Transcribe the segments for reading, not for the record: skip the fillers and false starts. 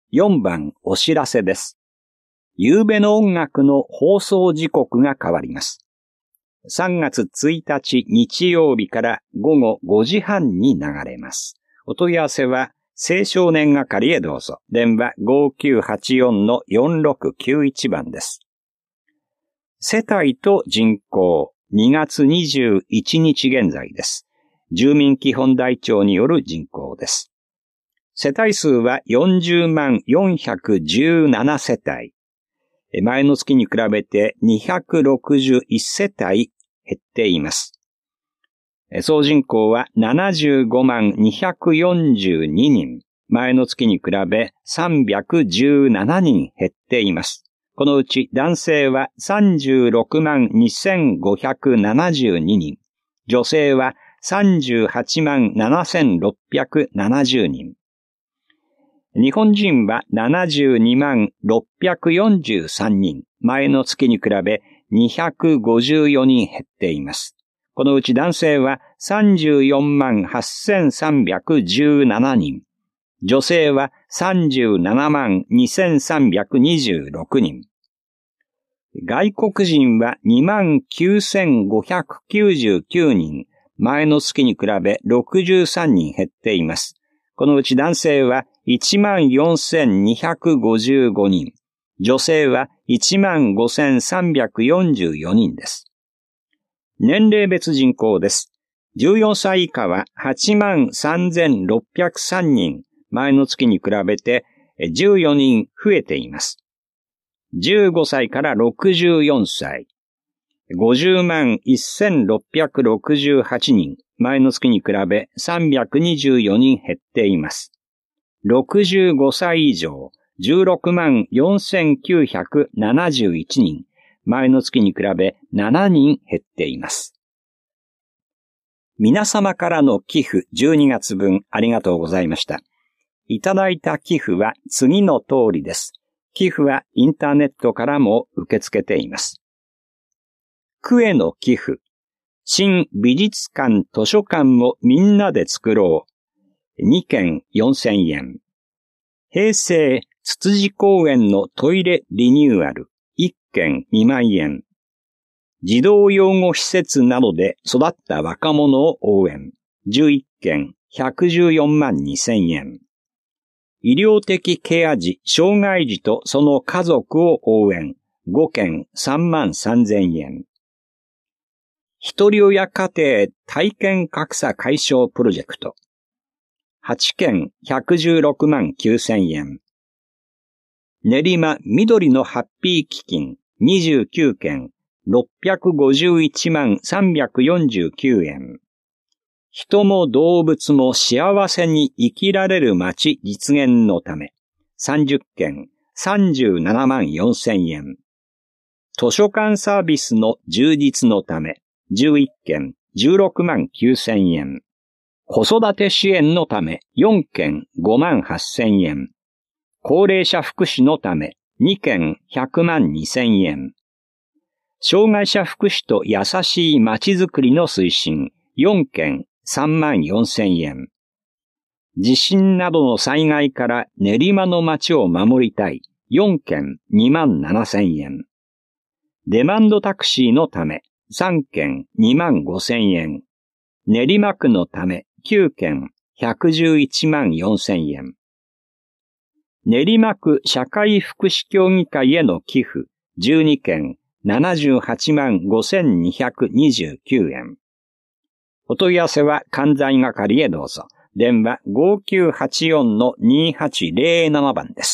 4番お知らせです。夕べの音楽の放送時刻が変わります。3月1日日曜日から午後5時半に流れます。お問い合わせは青少年係へどうぞ。電話 5984-4691 番です。世帯と人口2月21日現在です。住民基本台帳による人口です。世帯数は40万417世帯。前の月に比べて261世帯減っています。総人口は75万242人。前の月に比べ317人減っています。このうち男性は36万2572人。女性は38万7670人。日本人は72万643人。前の月に比べ254人減っています。このうち男性は34万8317人。女性は37万2326人。外国人は2万9599人。前の月に比べ63人減っています。このうち男性は1万4255人。女性は1万5344人です。年齢別人口です。14歳以下は8万3603人。前の月に比べて14人増えています。15歳から64歳。50万1668人。前の月に比べ324人減っています。65歳以上。16万4971人。前の月に比べ7人減っています。皆様からの寄付12月分ありがとうございました。いただいた寄付は次の通りです。寄付はインターネットからも受け付けています。区への寄付。新美術館図書館をみんなで作ろう。2件4000円。平成つつじ公園のトイレリニューアル。1件2万円。児童養護施設などで育った若者を応援。11件114万2000円。医療的ケア児、障害児とその家族を応援。5件3万3000円。一人親家庭体験格差解消プロジェクト。8件116万9000円。練馬緑のハッピー基金29件651万349円。人も動物も幸せに生きられる街実現のため30件37万4000円。図書館サービスの充実のため11件16万9000円。子育て支援のため4件5万8000円。高齢者福祉のため2件100万2000円。障害者福祉と優しい街づくりの推進4件3万4000円。地震などの災害から練馬の街を守りたい4件2万7000円。デマンドタクシーのため3件2万5000円。練馬区のため9件111万4000円。練馬区社会福祉協議会への寄付12件78万5229円。お問い合わせは関西係へどうぞ。電話 5984-2807 番です。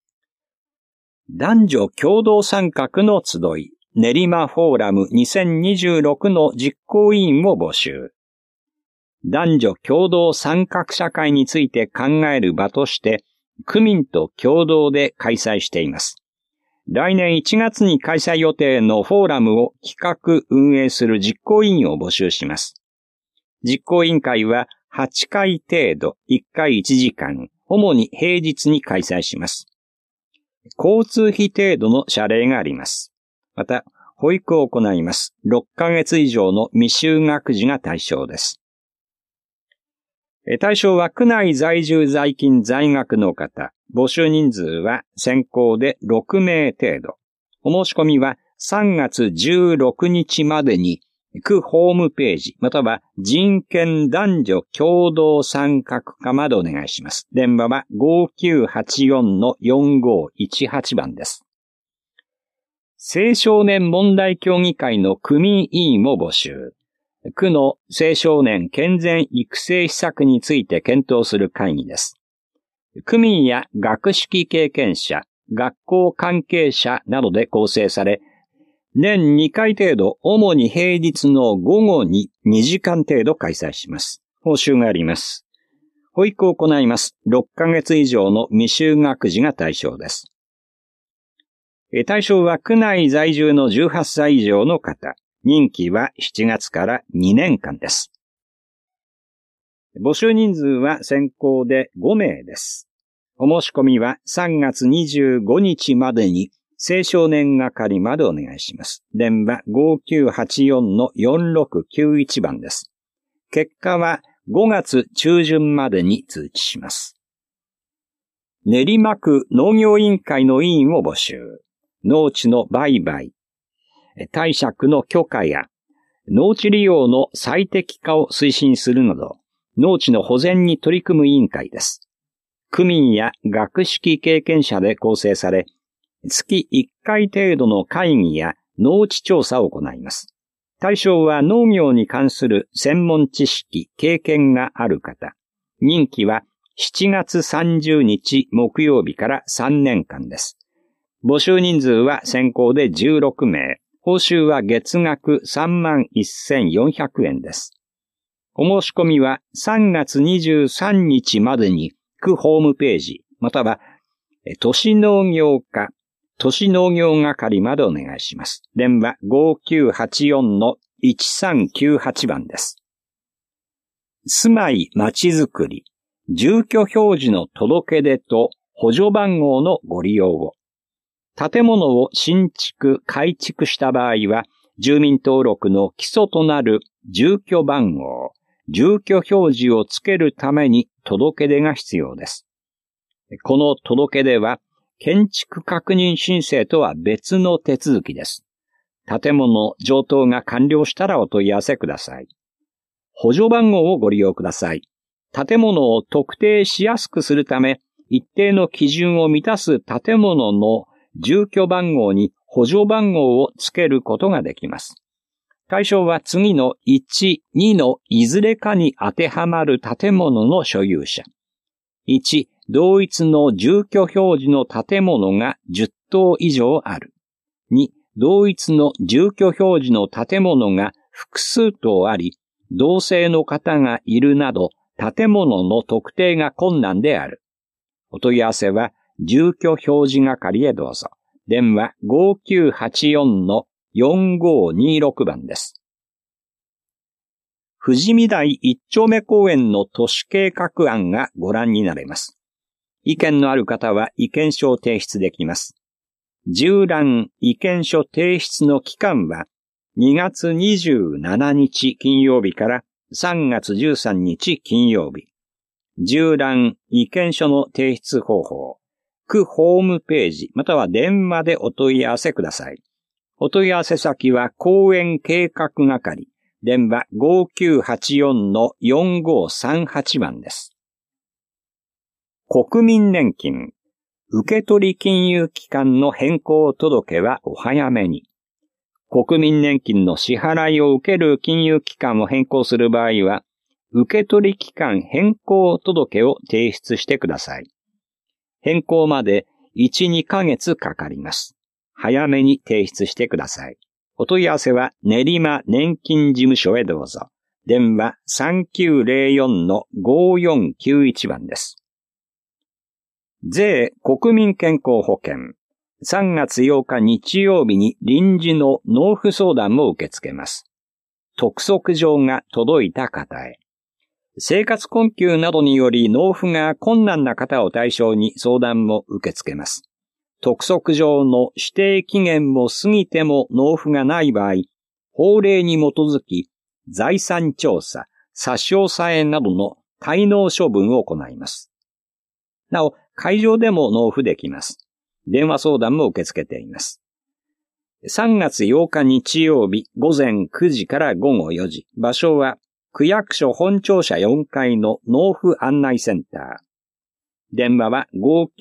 男女共同参画の集い練馬フォーラム2026の実行委員を募集。男女共同参画社会について考える場として区民と共同で開催しています。来年1月に開催予定のフォーラムを企画運営する実行委員を募集します。実行委員会は8回程度、1回1時間、主に平日に開催します。交通費程度の謝礼があります。また、保育を行います。6ヶ月以上の未就学児が対象です。 対象は区内在住在勤在学の方。募集人数は先行で6名程度。お申し込みは3月16日までに区ホームページまたは人権男女共同参画課までお願いします。電話は 5984-4518 番です。青少年問題協議会の区民委員も募集。区の青少年健全育成施策について検討する会議です。区民や学識経験者、学校関係者などで構成され、年2回程度、主に平日の午後に2時間程度開催します。報酬があります。保育を行います。6ヶ月以上の未就学児が対象です。対象は区内在住の18歳以上の方。任期は7月から2年間です。募集人数は先行で5名です。お申し込みは3月25日までに青少年係までお願いします。電話 5984-4691 番です。結果は5月中旬までに通知します。練馬区農業委員会の委員を募集。農地の売買、貸借の許可や農地利用の最適化を推進するなど、農地の保全に取り組む委員会です。区民や学識経験者で構成され、月1回程度の会議や農地調査を行います。対象は農業に関する専門知識、経験がある方。任期は7月30日木曜日から3年間です。募集人数は先行で16名。報酬は月額31,400円です。お申し込みは3月23日までに区ホームページ、または都市農業課、都市農業係までお願いします。電話 5984-1398 番です。住まいまちづくり、住居表示の届け出と補助番号のご利用を。建物を新築、改築した場合は、住民登録の基礎となる住居番号、住居表示をつけるために届け出が必要です。この届け出は、建築確認申請とは別の手続きです。建物上等が完了したらお問い合わせください。補助番号をご利用ください。建物を特定しやすくするため、一定の基準を満たす建物の住居番号に補助番号をつけることができます。対象は次の1、2のいずれかに当てはまる建物の所有者。1、同一の住居表示の建物が10棟以上ある。2、同一の住居表示の建物が複数棟あり、同性の方がいるなど、建物の特定が困難である。お問い合わせは、住居表示係へどうぞ。電話 5984-4526 番です。富士見台一丁目公園の都市計画案がご覧になれます。意見のある方は意見書を提出できます。縦覧意見書提出の期間は2月27日金曜日から3月13日金曜日。縦覧意見書の提出方法。区ホームページまたは電話でお問い合わせください。お問い合わせ先は公園計画係、電話 5984-4538 番です。国民年金、受取金融機関の変更届はお早めに。国民年金の支払いを受ける金融機関を変更する場合は、受取期間変更届を提出してください。変更まで 1,2 ヶ月かかります。早めに提出してください。お問い合わせは練馬年金事務所へどうぞ。電話 3904-5491 番です。税国民健康保険。3月8日日曜日に臨時の納付相談も受け付けます。督促状が届いた方へ。生活困窮などにより納付が困難な方を対象に相談も受け付けます。督促状の指定期限を過ぎても納付がない場合、法令に基づき財産調査、差し押さえなどの滞納処分を行います。なお、会場でも納付できます。電話相談も受け付けています。3月8日日曜日午前9時から午後4時。場所は区役所本庁舎4階の納付案内センター。電話は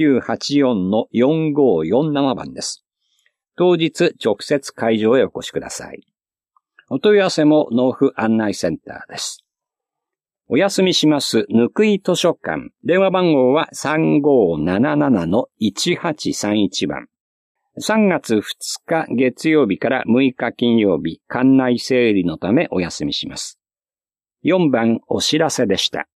5984-4547 番です。当日直接会場へお越しください。お問い合わせも納付案内センターです。お休みします、ぬくい図書館。電話番号は 3577-1831 番。3月2日月曜日から6日金曜日、館内整理のためお休みします。4番お知らせでした。